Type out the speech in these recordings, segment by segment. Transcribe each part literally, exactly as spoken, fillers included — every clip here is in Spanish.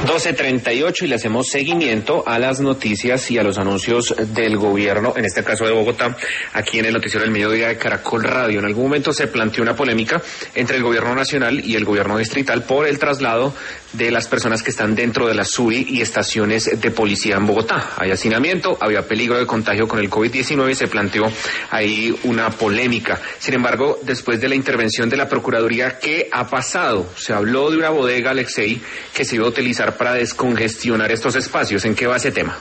doce treinta y ocho y le hacemos seguimiento a las noticias y a los anuncios del gobierno, en este caso de Bogotá, aquí en el noticiero del mediodía de Caracol Radio. En algún momento se planteó una polémica entre el gobierno nacional y el gobierno distrital por el traslado de las personas que están dentro de las S U B I y estaciones de policía en Bogotá. Hay hacinamiento, había peligro de contagio con el COVID diecinueve y se planteó ahí una polémica. Sin embargo, después de la intervención de la Procuraduría, ¿qué ha pasado? Se habló de una bodega, Alexei, que se iba a utilizar para descongestionar estos espacios. ¿En qué va ese tema?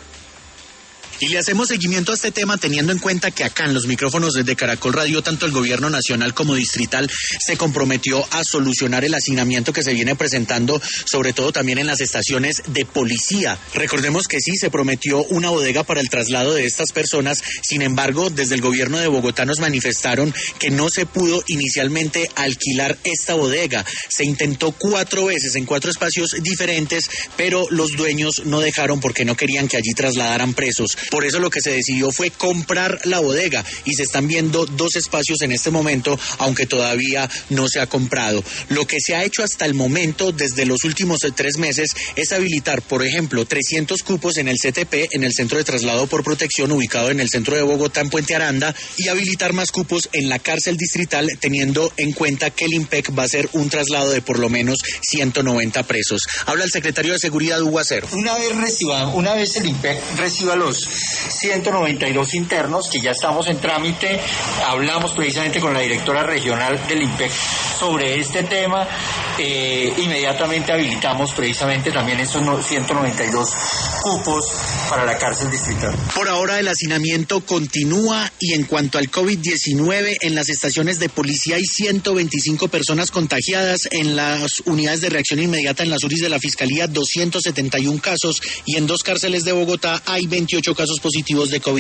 Y le hacemos seguimiento a este tema teniendo en cuenta que acá en los micrófonos de Caracol Radio, tanto el gobierno nacional como distrital se comprometió a solucionar el hacinamiento que se viene presentando, sobre todo también en las estaciones de policía. Recordemos que sí, se prometió una bodega para el traslado de estas personas, sin embargo, desde el gobierno de Bogotá nos manifestaron que no se pudo inicialmente alquilar esta bodega. Se intentó cuatro veces en cuatro espacios diferentes, pero los dueños no dejaron porque no querían que allí trasladaran presos. Por eso lo que se decidió fue comprar la bodega y se están viendo dos espacios en este momento, aunque todavía no se ha comprado. Lo que se ha hecho hasta el momento, desde los últimos tres meses, es habilitar, por ejemplo, trescientos cupos en el C T P, en el Centro de Traslado por Protección, ubicado en el centro de Bogotá, en Puente Aranda, y habilitar más cupos en la cárcel distrital, teniendo en cuenta que el IMPEC va a hacer un traslado de por lo menos ciento noventa presos. Habla el secretario de Seguridad, Hugo Acero. Una vez reciba, una vez el IMPEC reciba los ciento noventa y dos internos, que ya estamos en trámite, hablamos precisamente con la directora regional del IMPEC sobre este tema, eh, inmediatamente habilitamos precisamente también esos ciento noventa y dos cupos para la cárcel distrital. Por ahora el hacinamiento continúa y en cuanto al COVID diecinueve, en las estaciones de policía hay ciento veinticinco personas contagiadas, en las unidades de reacción inmediata en las U R Is de la Fiscalía doscientos setenta y uno casos y en dos cárceles de Bogotá hay veintiocho casos positivos de COVID.